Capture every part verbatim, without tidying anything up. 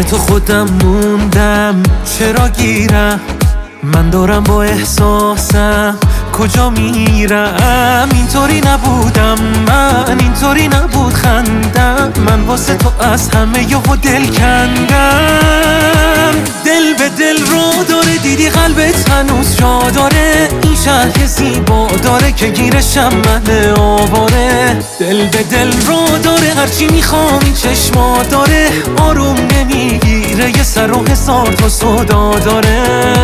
تو خودم موندم، چرا گیرم؟ من دارم با احساسم کجا میرم؟ اینطوری نبودم من، اینطوری نبود خندم، من واسه تو از همه یهو دل کندم. دل به دل رو داره، دیدی قلبت هنوز جا داره، این شهر زیبا داره که گیرشم من آواره. دل به دل رو داره، هرچی میخوام این چشما داره، آروم نمیگیره، یه سر و هزار تا صدا داره.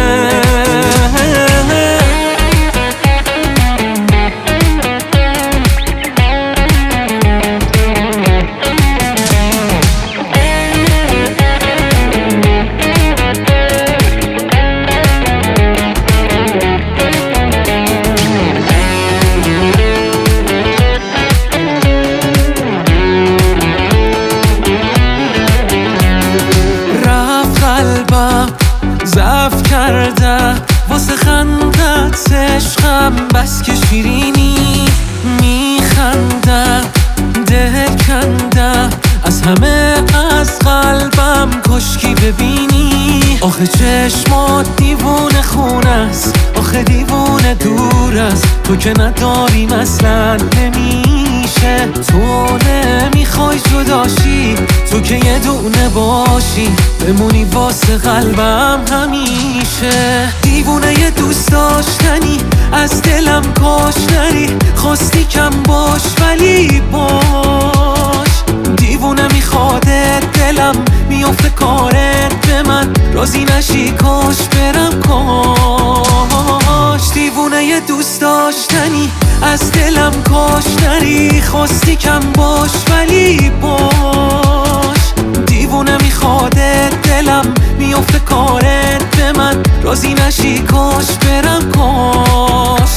ضعف کرده واسه خندت عشقم، بس که شیرینی میخنده، دل کنده از همه از قلبم، کشکی ببینی. آخه چشمات دیوونه خونه است، آخه دیوونه دور است، تو که نداریم اصلا نمیشه. تو نمیخوای جداشی، تو که یه دونه باشی، بمونی واسه قلبم همیشه. دیوونه یه دوست داشتنی، از دلم کاش نری، خواستی کم باش ولی باش. دیوونه میخوادت دلم، میافته کارت به من، راضی نشی کاش برم کاش. دیوونه یه دوست داشتنی، از دلم کاش نری، خواستی کم باش ولی باش. دیوونه میخوادت دلم، میافته کارت به من، راضی نشی کاش برم کاش.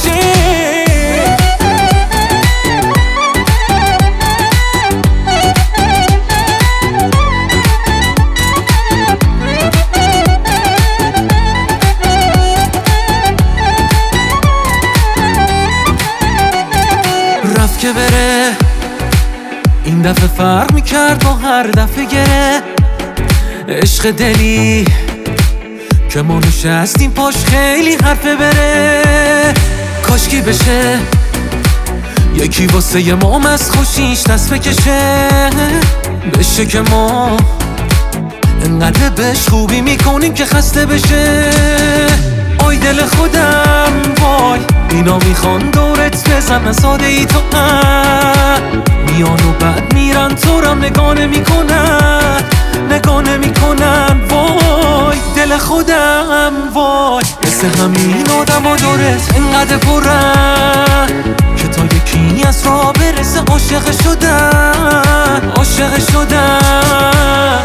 رفت که بره، این دفعه فرق میکرد با هر دفعه گره. عشق دلی که ما نشستیم پاش خیلی حرفه بره. کاشکی بشه یکی واسه ی مام از خوشیش دست بکشه، بشه که ما انقدر بهش خوبی میکنیم که خسته بشه. آی دل خودم وای، اینا میخوان دورت بزنن ساده ای تو نه، میان و بعد میرن تو رم نگاه نمیکنن، نگاه نمیکنن. وای دل خودم وای، مثل همین آدم ها دورت انقدر پرن که تا یکی از را برسه عاشق شدن، عاشق شدن.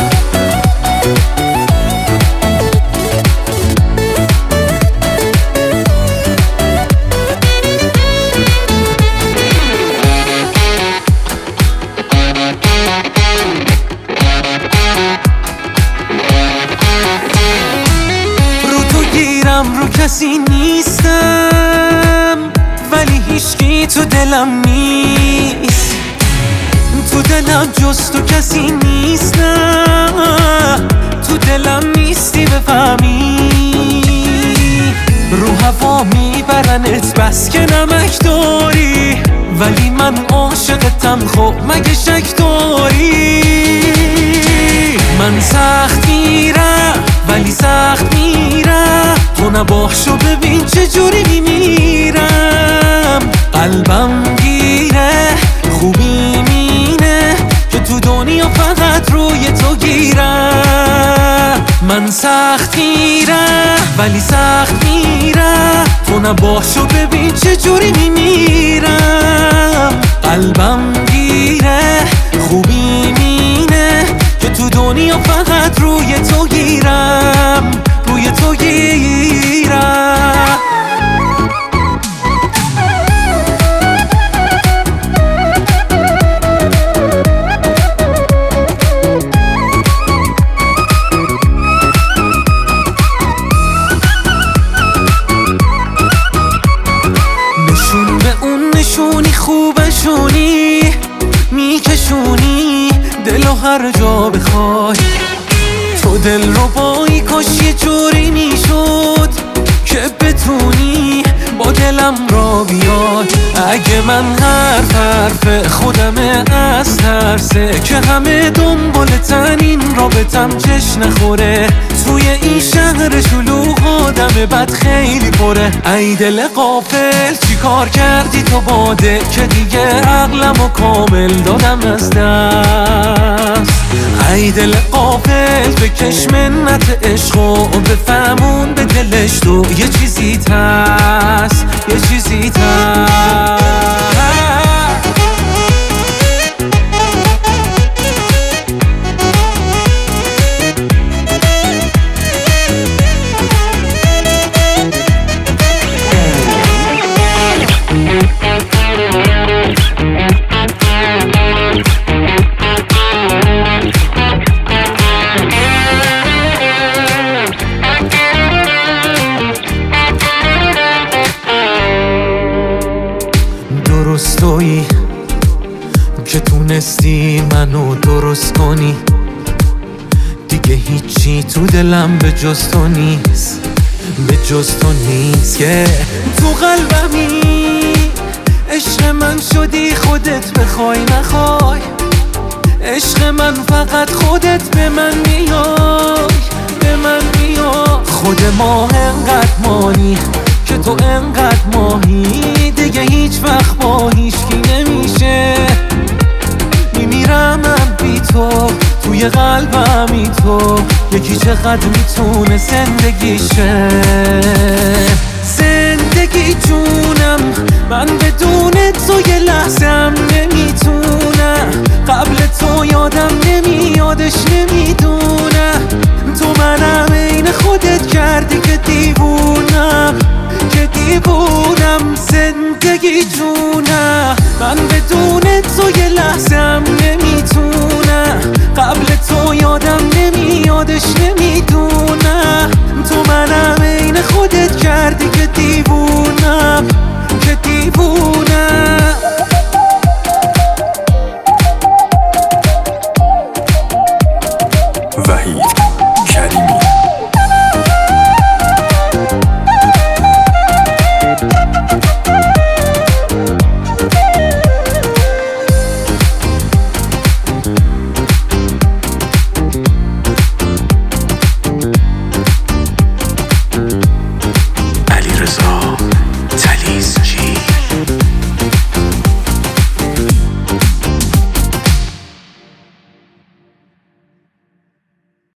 رو کسی نیستم ولی هیچکی تو دلم نیست، تو دلم جز تو کسی نیست، نه تو دلم نیستی بفهمی. رو هوا میبرنت بس که نمک داری، ولی من عاشقتم خب مگه شک داری؟ من سخت میرم ولی سخت میرم، تو نباشو ببین چجوری میمیرم. قلبم گیره خوبی مینه که تو دنیا فقط روی تو گیرم. من سخت میرم ولی سخت میرم، تو نباشو ببین چجوری میمیرم. قلبم گیره خوبی مینه که تو دنیا فقط روی تو گیرم، روی تو گیرم. نشون به اون نشونی خوبشونی، میکشونی دلو هر جا بخوای. دل رو بایی کاش یه جوری میشد که بتونی با دلم را بیاد. اگه من حرف حرف خودمه از ترسه که همه دنبالتن این رابطم جشن نخوره. توی این شهر شلوغ آدم بد خیلی پره. ای دل غافل چی کار کردی تو باده که دیگه عقلمو کامل دادم از دست. ای دل غافل بکش منت عشق و بفهمون به دلش تو یه چیزی هست، یه چیزی هست. درست تویی که تونستی منو درست کنی. دیگه هیچی تو دلم به جز تو نیست، به جز تو نیست. که تو قلبمی عشق من شدی خودت بخوای نخوای. عشق من فقط خودت به من میای، به من میای. خود ما انقدر مانی که تو انقدر ماهی. دیگه هیچ وقت با هیچکی نمیشه. میمیرم من بی تو توی قلبمی تو. یکی چقدر میتونه زندگیشه. زندگی جونم من بدون تو یه لحظه هم نمیتونم. قبل تو یادم نمیادش نمیدونم. تو منم عین خودت کردی که دیوونم، که دیوونم. زندگی جونم من بدون تو یه لحظه